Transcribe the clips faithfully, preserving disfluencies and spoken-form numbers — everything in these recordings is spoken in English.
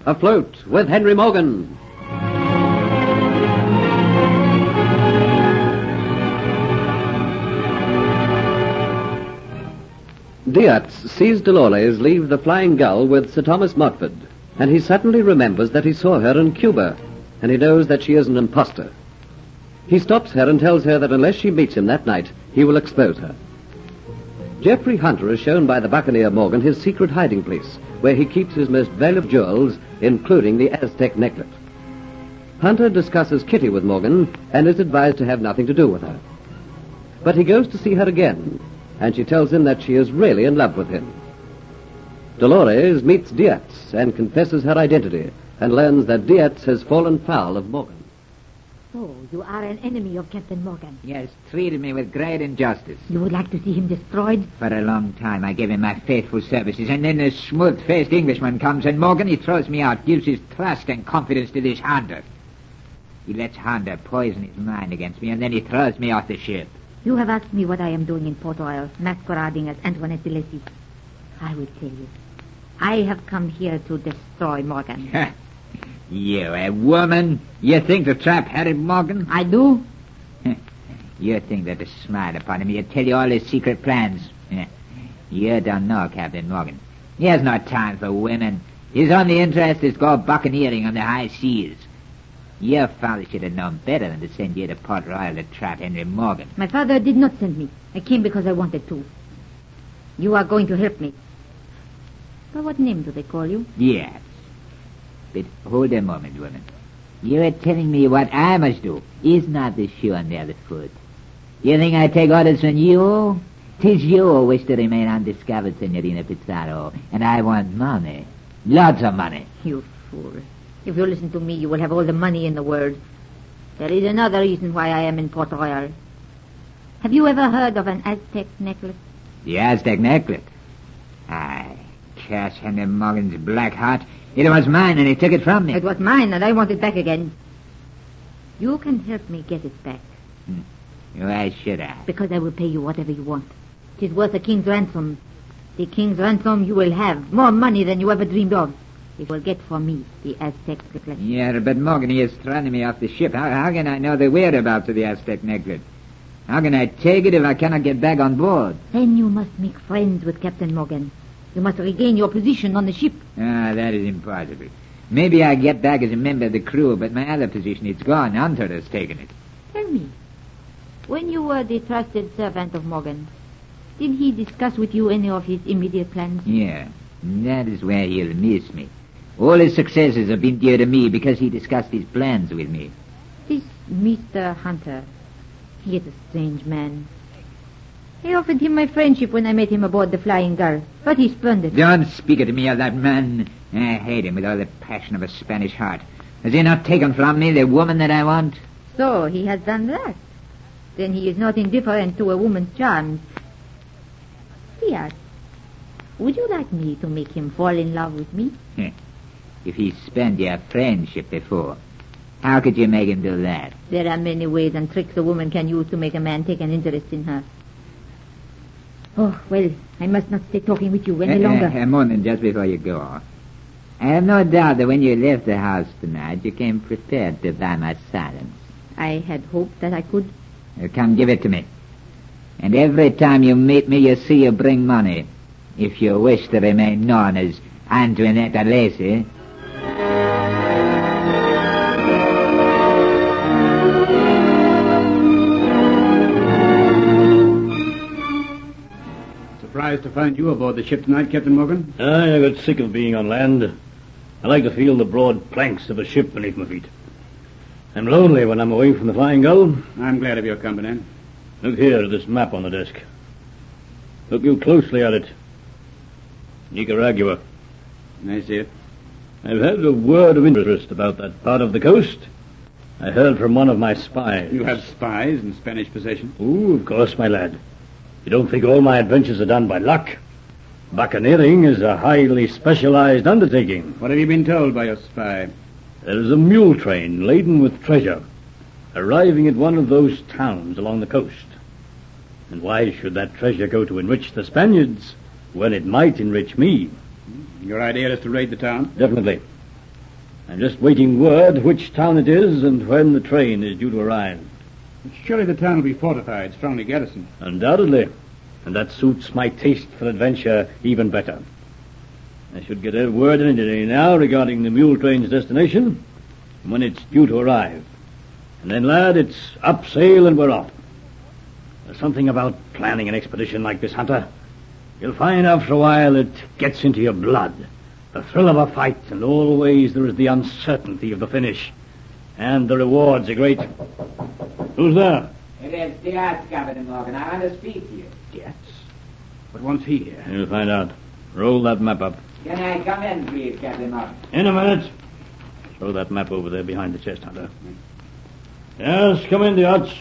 Afloat with Henry Morgan. Diaz sees Dolores leave the Flying Gull with Sir Thomas Montford, and he suddenly remembers that he saw her in Cuba, and he knows that she is an impostor. He stops her and tells her that unless she meets him that night, he will expose her. Geoffrey Hunter has shown by the buccaneer Morgan his secret hiding place, where he keeps his most valuable jewels, including the Aztec necklet. Hunter discusses Kitty with Morgan and is advised to have nothing to do with her. But he goes to see her again, and she tells him that she is really in love with him. Dolores meets Diaz and confesses her identity and learns that Diaz has fallen foul of Morgan. So, you are an enemy of Captain Morgan. He has treated me with great injustice. You would like to see him destroyed? For a long time I gave him my faithful services, and then this smooth-faced Englishman comes, and Morgan, he throws me out, gives his trust and confidence to this Hunter. He lets Hunter poison his mind against me, and then he throws me off the ship. You have asked me what I am doing in Port Royal, masquerading as Antoinette de Lacy. I will tell you. I have come here to destroy Morgan. You, a woman? You think to trap Harry Morgan? I do? You think that to smile upon him, he'll tell you all his secret plans. You don't know Captain Morgan. He has no time for women. His only interest is to go buccaneering on the high seas. Your father should have known better than to send you to Port Royal to trap Henry Morgan. My father did not send me. I came because I wanted to. You are going to help me. By what name do they call you? Yes. But hold a moment, woman. You are telling me what I must do. Is not the shoe on the other foot? You think I take orders from you? 'Tis you who wish to remain undiscovered, Senorina Pizarro, and I want money. Lots of money. You fool. If you listen to me, you will have all the money in the world. There is another reason why I am in Port Royal. Have you ever heard of an Aztec necklace? The Aztec necklace? Aye. Curse Henry Morgan's black heart. It was mine, and he took it from me. It was mine, and I want it back again. You can help me get it back. Hmm. Why should I? Because I will pay you whatever you want. It is worth a king's ransom. The king's ransom you will have. More money than you ever dreamed of. You will get for me the Aztec necklace. Yeah, but Morgan, he has thrown me off the ship. How, how can I know the whereabouts of the Aztec necklace? How can I take it if I cannot get back on board? Then you must make friends with Captain Morgan. You must regain your position on the ship. Ah, that is impossible. Maybe I get back as a member of the crew, but my other position, it's gone. Hunter has taken it. Tell me, when you were the trusted servant of Morgan, did he discuss with you any of his immediate plans? Yeah, that is where he'll miss me. All his successes have been due to me because he discussed his plans with me. This Mister Hunter, he is a strange man. I offered him my friendship when I met him aboard the Flying Gull, but he spurned it. Don't speak to me of that man. I hate him with all the passion of a Spanish heart. Has he not taken from me the woman that I want? So he has done that. Then he is not indifferent to a woman's charms. Diaz, would you like me to make him fall in love with me? If he spurned your friendship before, how could you make him do that? There are many ways and tricks a woman can use to make a man take an interest in her. Oh, well, I must not stay talking with you any uh, longer. Uh, a moment just before you go. I have no doubt that when you left the house tonight, you came prepared to buy my silence. I had hoped that I could. Uh, come, give it to me. And every time you meet me, you see you bring money. If you wish to remain known as Antoinette de Lacy. Surprised to find you aboard the ship tonight, Captain Morgan? Aye, I got sick of being on land. I like to feel the broad planks of a ship beneath my feet. I'm lonely when I'm away from the Flying Gull. I'm glad of your company. Look here at this map on the desk. Look you closely at it. Nicaragua. I see it. I've had a word of interest about that part of the coast. I heard from one of my spies. You have spies in Spanish possession? Oh, of course, my lad. You don't think all my adventures are done by luck? Buccaneering is a highly specialized undertaking. What have you been told by your spy? There is a mule train laden with treasure arriving at one of those towns along the coast. And why should that treasure go to enrich the Spaniards when it might enrich me? Your idea is to raid the town? Definitely. I'm just waiting word which town it is and when the train is due to arrive. Surely the town will be fortified, strongly garrisoned. Undoubtedly. And that suits my taste for adventure even better. I should get a word any day now regarding the mule train's destination and when it's due to arrive. And then, lad, it's up sail and we're off. There's something about planning an expedition like this, Hunter. You'll find after a while it gets into your blood. The thrill of a fight, and always there is the uncertainty of the finish. And the rewards are great. Who's there? It is Diaz, Captain Morgan. I want to speak to you. Yes. But what's he here? You'll find out. Roll that map up. Can I come in, please, Captain Morgan? In a minute. Throw that map over there behind the chest, Hunter. Yes, come in, Diaz.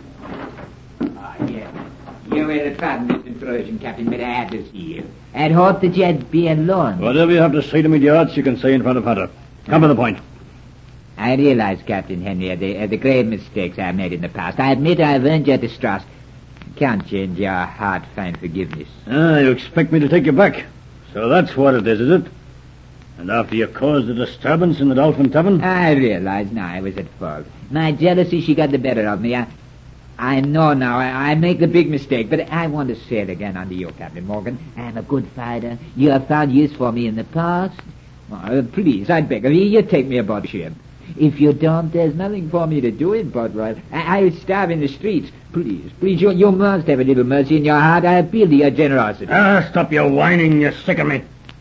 Ah, yes. You will pardon this intrusion, Captain, but I had to see you. I'd hoped that you'd be alone. Whatever you have to say to me, Diaz, you can say in front of Hunter. Come to the point. I realize, Captain Henry, the, uh, the grave mistakes I've made in the past. I admit I've earned your distrust. Can't you in your heart find forgiveness? Ah, you expect me to take you back. So that's what it is, is it? And after you caused a disturbance in the Dolphin Tavern? I realize now I was at fault. My jealousy, she got the better of me. I, I know now I, I make a big mistake, but I want to say it again under you, Captain Morgan. I'm a good fighter. You have found use for me in the past. Oh, please, I beg of you, you take me aboard ship. If you don't, there's nothing for me to do in Port Royal. I, I'll starve in the streets. Please, please, you, you must have a little mercy in your heart. I appeal to your generosity. Ah, stop your whining. You're sick of me.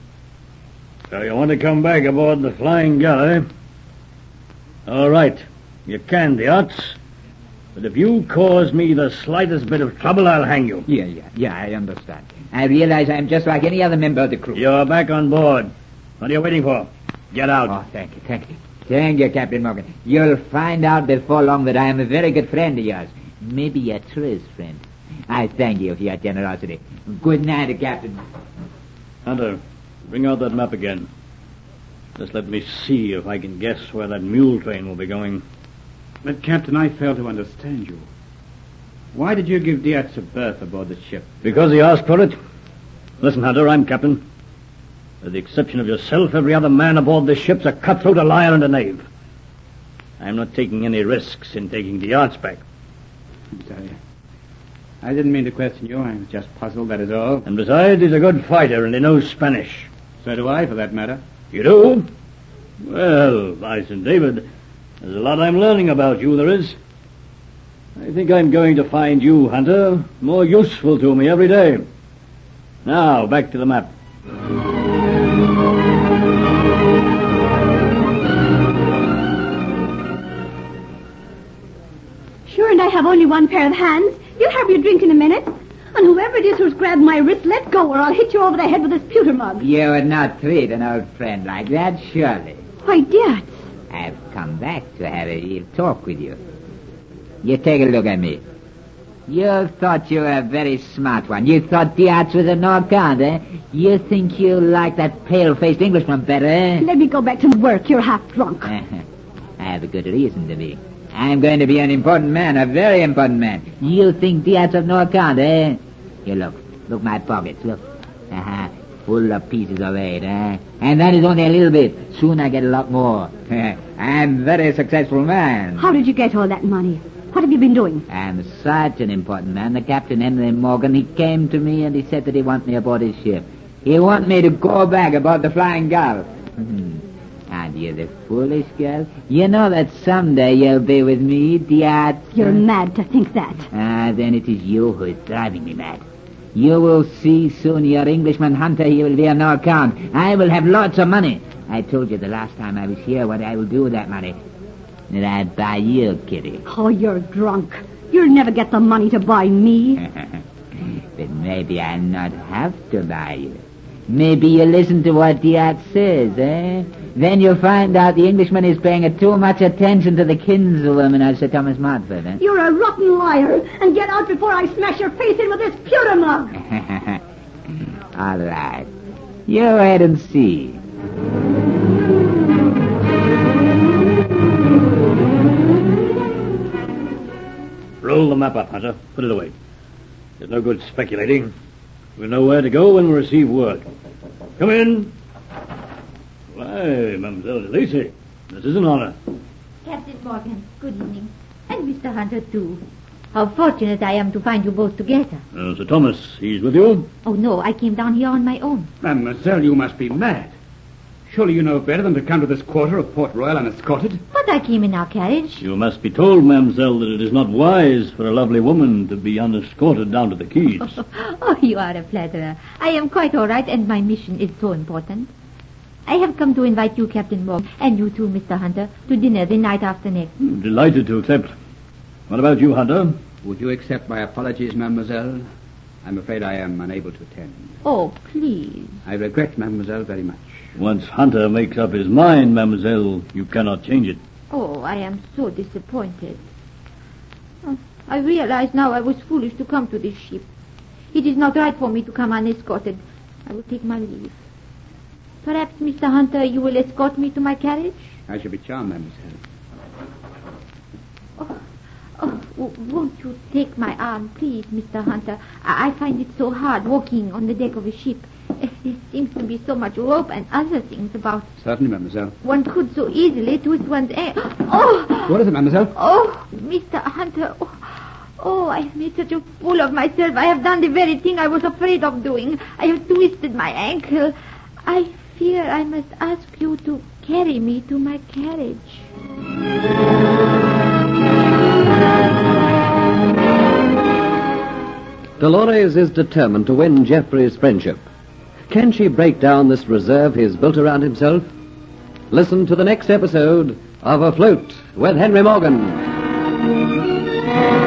So you want to come back aboard the Flying Gull, eh? All right. You can, Diaz. But if you cause me the slightest bit of trouble, I'll hang you. Yeah, yeah, yeah, I understand. I realize I'm just like any other member of the crew. You're back on board. What are you waiting for? Get out. Oh, thank you, thank you. Thank you, Captain Morgan. You'll find out before long that I am a very good friend of yours. Maybe a truest friend. I thank you for your generosity. Good night, Captain. Hunter, bring out that map again. Just let me see if I can guess where that mule train will be going. But, Captain, I fail to understand you. Why did you give Diaz a berth aboard the ship? Because he asked for it. Listen, Hunter, I'm captain. With the exception of yourself, every other man aboard this ship's a cutthroat, a liar, and a knave. I'm not taking any risks in taking Diaz back. I'm sorry. I didn't mean to question you. I was just puzzled, that is all. And besides, he's a good fighter, and he knows Spanish. So do I, for that matter. You do? Well, by Saint David, there's a lot I'm learning about you, there is. I think I'm going to find you, Hunter, more useful to me every day. Now, back to the map. Sure, and I have only one pair of hands. You'll have your drink in a minute. And whoever it is who's grabbed my wrist, let go or I'll hit you over the head with this pewter mug. You would not treat an old friend like that, surely. Why, Diaz. I've come back to have a real talk with you. You take a look at me. You thought you were a very smart one. You thought Diaz was a Norcand, eh? You think you like that pale-faced Englishman better, eh? Let me go back to work. You're half drunk. I have a good reason to be. I'm going to be an important man, a very important man. You think Diaz of Norcand, eh? Here, look. Look my pockets, look. Uh-huh. Full of pieces of eight, eh? And that is only a little bit. Soon I get a lot more. I'm a very successful man. How did you get all that money? What have you been doing? I'm such an important man. The Captain Henry Morgan, he came to me and he said that he wanted me aboard his ship. He wanted me to go back aboard the Flying Gull. Hmm. And you're the foolish girl. You know that someday you'll be with me, Diaz. You're mad to think that. Ah, then it is you who is driving me mad. You will see soon your Englishman Hunter, he will be a Norcand. I will have lots of money. I told you the last time I was here what I will do with that money. That I'd buy you, Kitty. Oh, you're drunk. You'll never get the money to buy me. But maybe I'll not have to buy you. Maybe you listen to what Diaz says, eh? Then you'll find out the Englishman is paying too much attention to the kinswoman of Sir Thomas Montfort, eh? You're a rotten liar, and get out before I smash your face in with this pewter mug. All right. You wait and see. Roll the map up, Hunter. Put it away. There's no good speculating. We'll know where to go when we receive word. Come in. Why, Mademoiselle de Lacy. This is an honor. Captain Morgan, good evening. And Mister Hunter, too. How fortunate I am to find you both together. Uh, Sir Thomas, he's with you? Oh, no, I came down here on my own. Mademoiselle, you must be mad. Surely you know better than to come to this quarter of Port Royal unescorted. But I came in our carriage. You must be told, mademoiselle, that it is not wise for a lovely woman to be unescorted down to the quays. Oh, you are a flatterer. I am quite all right, and my mission is so important. I have come to invite you, Captain Morgan, and you too, Mister Hunter, to dinner the night after next. Delighted to accept. What about you, Hunter? Would you accept my apologies, mademoiselle? I'm afraid I am unable to attend. Oh, please. I regret, mademoiselle, very much. Once Hunter makes up his mind, mademoiselle, you cannot change it. Oh, I am so disappointed. Oh, I realize now I was foolish to come to this ship. It is not right for me to come unescorted. I will take my leave. Perhaps, Mister Hunter, you will escort me to my carriage? I shall be charmed, mademoiselle. Oh, oh, w- won't you take my arm, please, Mister Hunter? I-, I find it so hard walking on the deck of a ship. There seems to be so much rope and other things about. Certainly, mademoiselle. One could so easily twist one's ankle. Oh! What is it, mademoiselle? Oh, Mister Hunter. Oh, oh, I have made such a fool of myself. I have done the very thing I was afraid of doing. I have twisted my ankle. I fear I must ask you to carry me to my carriage. Dolores is determined to win Geoffrey's friendship. Can she break down this reserve he's built around himself? Listen to the next episode of Afloat with Henry Morgan.